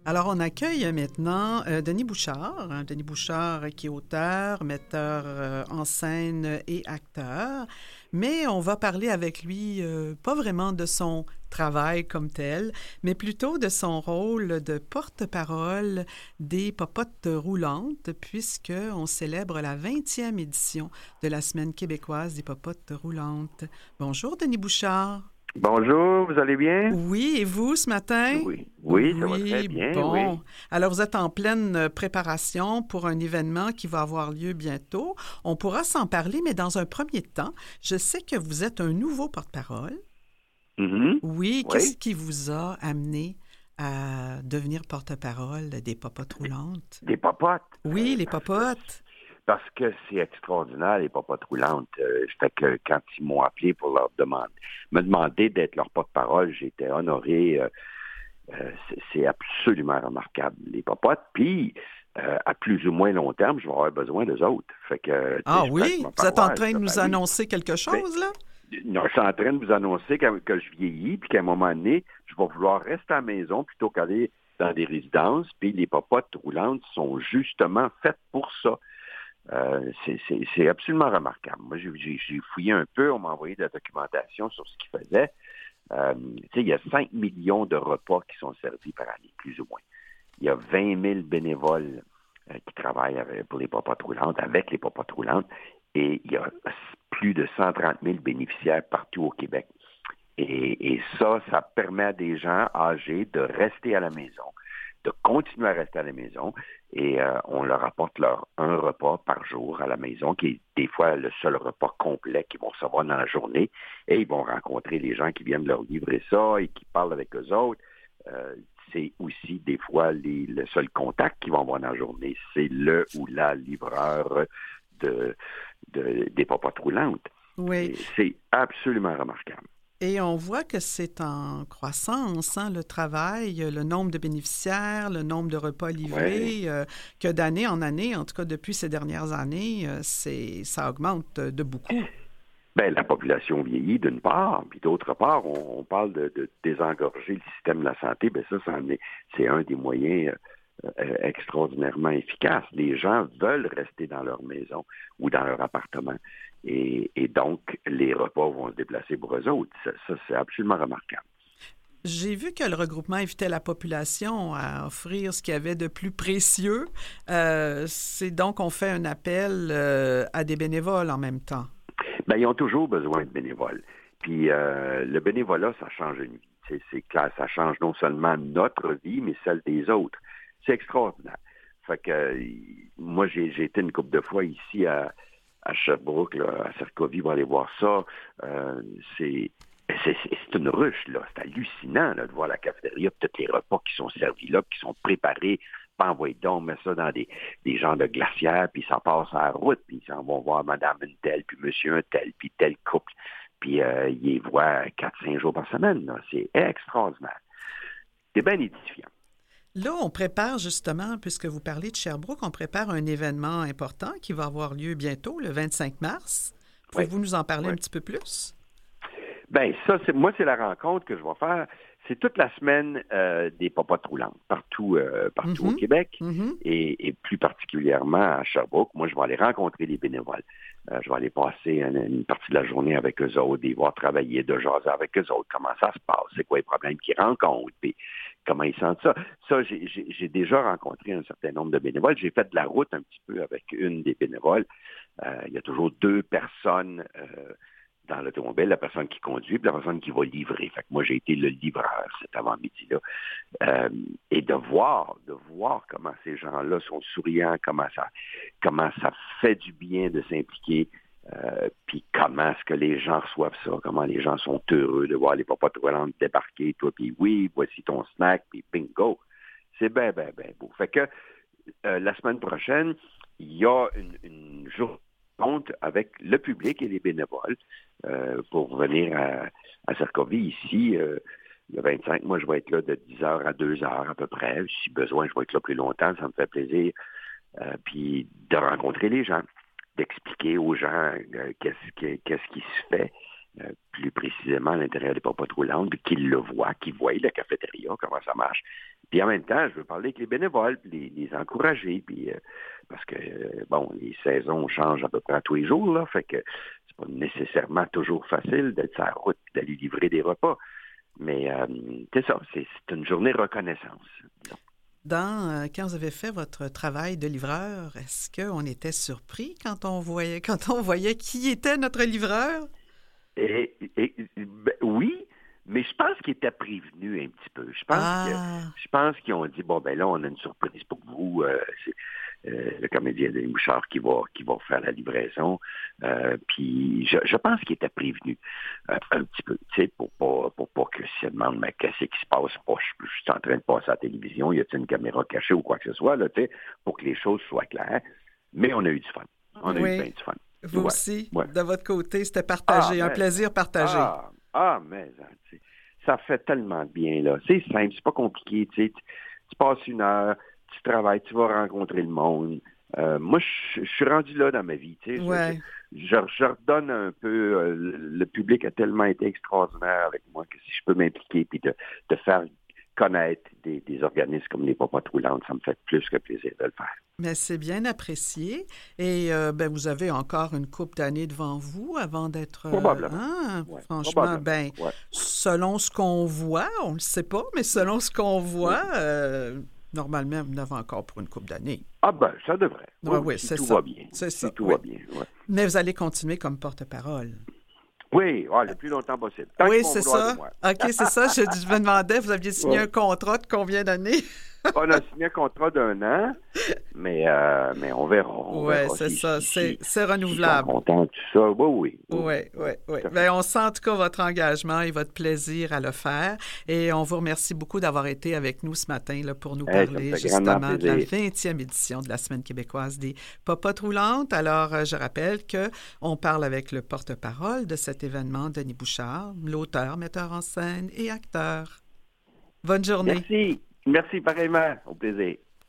Alors, on accueille maintenant Denis Bouchard. Denis Bouchard qui est auteur, metteur en scène et acteur. Mais on va parler avec lui pas vraiment de son travail comme tel, mais plutôt de son rôle de porte-parole des Popotes roulantes, puisqu'on célèbre la 20e édition de la Semaine québécoise des Popotes roulantes. Bonjour, Denis Bouchard. Bonjour, vous allez bien? Oui, et vous ce matin? Oui, ça va très Oui, bien, bon. oui. Alors, vous êtes en pleine préparation pour un événement qui va avoir lieu bientôt. On pourra s'en parler, mais dans un premier temps, je sais que vous êtes un nouveau porte-parole. Mhm. Oui, qu'est-ce Oui, qui vous a amené à devenir porte-parole des Popotes roulantes? des popotes. Oui, les Popotes. Parce que c'est extraordinaire, les popotes roulantes. Fait que quand ils m'ont appelé pour me demander d'être leur porte-parole, j'étais honoré. C'est absolument remarquable, les popotes. Puis, à plus ou moins long terme, je vais avoir besoin d'eux autres. Fait que, tu sais, Ah je prête oui? ma Vous êtes en paroisse, train de là. Ben nous oui. annoncer quelque Ben, chose, là? non, je suis en train de vous annoncer que je vieillis, puis qu'à un moment donné, je vais vouloir rester à la maison plutôt qu'aller dans des résidences. Puis les popotes roulantes sont justement faites pour ça. C'est absolument remarquable. Moi, j'ai fouillé un peu, on m'a envoyé de la documentation sur ce qu'ils faisaient. Tu sais, il y a 5 millions de repas qui sont servis par année, plus ou moins. Il y a 20 000 bénévoles qui travaillent pour les popotes roulantes, avec les popotes roulantes, et il y a plus de 130 000 bénéficiaires partout au Québec. Et ça permet à des gens âgés de rester à la maison, de continuer à rester à la maison, et on leur apporte un repas par jour à la maison, qui est des fois le seul repas complet qu'ils vont recevoir dans la journée, et ils vont rencontrer les gens qui viennent leur livrer ça et qui parlent avec eux autres. C'est aussi des fois le seul contact qu'ils vont avoir dans la journée, c'est le ou la livreur des popotes roulantes. Oui. Et c'est absolument remarquable. Et on voit que c'est en croissance, hein, le travail, le nombre de bénéficiaires, le nombre de repas Ouais. livrés, que d'année en année, en tout cas depuis ces dernières années, ça augmente de beaucoup. Ben, la population vieillit d'une part, puis d'autre part, on parle de désengorger le système de la santé. Ben c'est un des moyens extraordinairement efficaces. Les gens veulent rester dans leur maison ou dans leur appartement. Et donc, les repas vont se déplacer pour eux autres. Ça, c'est absolument remarquable. J'ai vu que le regroupement invitait la population à offrir ce qu'il y avait de plus précieux. C'est donc on fait un appel à des bénévoles en même temps. Ben, ils ont toujours besoin de bénévoles. Puis le bénévolat, ça change une vie. C'est clair, ça change non seulement notre vie, mais celle des autres. C'est extraordinaire. Fait que moi, j'ai été une couple de fois ici à Sherbrooke, là, à Sarkovie, pour aller voir ça. C'est c'est une ruche, là. C'est hallucinant là, de voir la cafétéria, puis tous les repas qui sont servis là, puis qui sont préparés. Pas envoyer donc, on met ça dans des genres de glacières, puis ça passe à la route, puis ils s'en vont voir madame une telle, puis monsieur un tel, puis tel couple. Puis ils les voient 4-5 jours par semaine. Là. C'est extraordinaire. C'est bien édifiant. Là, on prépare justement, puisque vous parlez de Sherbrooke, on prépare un événement important qui va avoir lieu bientôt, le 25 mars. Oui, Pouvez-vous nous en parler oui. un petit peu plus? Ben ça, c'est la rencontre que je vais faire. C'est toute la semaine des popotes roulantes, partout au Mhm, Québec mhm. et plus particulièrement à Sherbrooke. Moi, je vais aller rencontrer les bénévoles. Je vais aller passer une partie de la journée avec eux autres, les voir travailler, de jaser avec eux autres, comment ça se passe, c'est quoi les problèmes qu'ils rencontrent, puis comment ils sentent ça. Ça, j'ai déjà rencontré un certain nombre de bénévoles. J'ai fait de la route un petit peu avec une des bénévoles. Il y a toujours deux personnes dans l'automobile, la personne qui conduit et la personne qui va livrer. Fait que moi, j'ai été le livreur cet avant-midi-là. Et de voir comment ces gens-là sont souriants, comment ça fait du bien de s'impliquer, puis comment est-ce que les gens reçoivent ça, comment les gens sont heureux de voir les popotes roulantes débarquer, toi, puis oui, voici ton snack, puis bingo. C'est bien, bien, bien beau. Fait que la semaine prochaine, il y a une journée avec le public et les bénévoles pour venir à Sarkovie ici. Le 25, moi, je vais être là de 10 heures à 2 heures à peu près. Si besoin, je vais être là plus longtemps, ça me fait plaisir. Puis de rencontrer les gens, d'expliquer aux gens qu'est-ce qui se fait. plus précisément à l'intérieur des Popotes roulantes, puis qu'ils le voient, qu'ils voient la cafétéria, comment ça marche. Puis en même temps, je veux parler avec les bénévoles, puis les encourager, puis parce que, les saisons changent à peu près tous les jours, là, fait que c'est pas nécessairement toujours facile d'être sur la route et d'aller livrer des repas. Mais c'est ça, c'est une journée de reconnaissance, disons. Quand vous avez fait votre travail de livreur, est-ce qu'on était surpris quand on voyait qui était notre livreur? Oui, mais je pense qu'ils étaient prévenus un petit peu. Je pense qu'ils ont dit, là, on a une surprise pour vous. C'est le comédien Denis Bouchard qui va faire la livraison. Puis je pense qu'ils étaient prévenus un petit peu, tu sais, pour pas que si elle demande, mais qu'est-ce qui se passe? Je suis en train de passer à la télévision, y a-t-il une caméra cachée ou quoi que ce soit, là, tu sais, pour que les choses soient claires. Mais on a eu du fun. On a eu bien du fun. Vous aussi, de votre côté, c'était partagé, un plaisir partagé. Mais ça fait tellement de bien, là. C'est simple, c'est pas compliqué, tu sais. Tu passes une heure, tu travailles, tu vas rencontrer le monde. Moi, je suis rendu là dans ma vie, tu sais. Ouais. Je redonne un peu. Le public a tellement été extraordinaire avec moi que si je peux m'impliquer puis de faire connaître des organismes comme les Popotes roulantes, ça me fait plus que plaisir de le faire. Mais c'est bien apprécié. Et vous avez encore une couple d'années devant vous avant d'être... Probablement. Franchement, selon ce qu'on voit, on ne le sait pas, mais selon ce qu'on voit, normalement, vous en avez encore pour une couple d'années. Ça devrait. Oui, si c'est tout ça. va bien. C'est ça. Si tout va bien, ouais. Mais vous allez continuer comme porte-parole. Oui, le plus longtemps possible. Oui, c'est ça. OK, c'est ça. Je me demandais, vous aviez signé un contrat de combien d'années? On a signé un contrat d'1 an, mais on verra. Oui, c'est ça. C'est renouvelable. Si content, tout ça. Oui. Bien, on sent en tout cas votre engagement et votre plaisir à le faire. Et on vous remercie beaucoup d'avoir été avec nous ce matin là, pour nous parler justement de la 20e édition de la Semaine québécoise des Popotes roulantes. Alors, je rappelle qu'on parle avec le porte-parole de cet événement, Denis Bouchard, l'auteur, metteur en scène et acteur. Bonne journée. Merci, pareillement. Au plaisir.